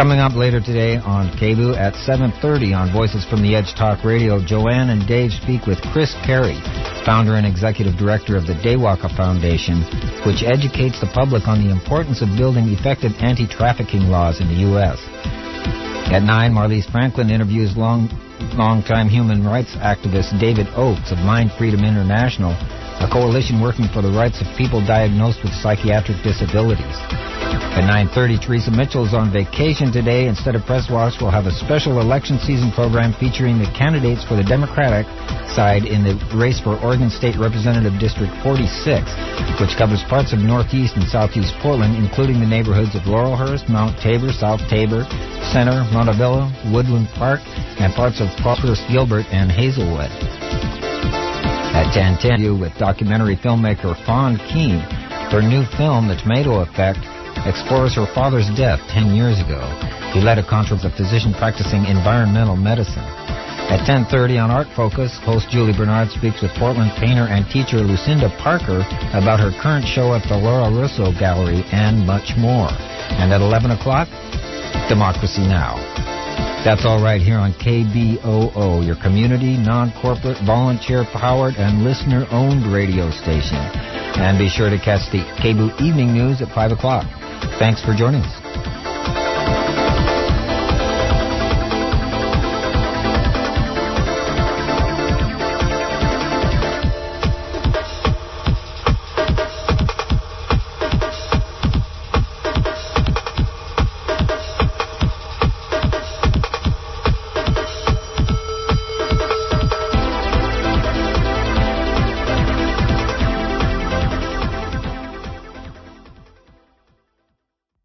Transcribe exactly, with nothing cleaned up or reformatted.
Coming up later today on K B U at seven thirty on Voices from the Edge Talk Radio, Joanne and Dave speak with Chris Carey, founder and executive director of the Daywalker Foundation, which educates the public on the importance of building effective anti-trafficking laws in the U S At nine, Marlise Franklin interviews long, long-time human rights activist David Oakes of Mind Freedom International, a coalition working for the rights of people diagnosed with psychiatric disabilities. At nine thirty, Teresa Mitchell is on vacation today. Instead of Press Watch, we'll have a special election season program featuring the candidates for the Democratic side in the race for Oregon State Representative District forty-six, which covers parts of northeast and southeast Portland, including the neighborhoods of Laurelhurst, Mount Tabor, South Tabor, Center, Montebello, Woodland Park, and parts of Parkhurst, Gilbert, and Hazelwood. At ten ten, with documentary filmmaker Fawn Keen, her new film, The Tomato Effect, explores her father's death ten years ago. He led a conference of physician practicing environmental medicine. At ten thirty on Art Focus, host Julie Bernard speaks with Portland painter and teacher Lucinda Parker about her current show at the Laura Russo Gallery and much more. And at eleven o'clock, Democracy Now! That's all right here on K B O O, your community, non-corporate, volunteer-powered, and listener-owned radio station. And be sure to catch the K B O O Evening News at five o'clock. Thanks for joining us.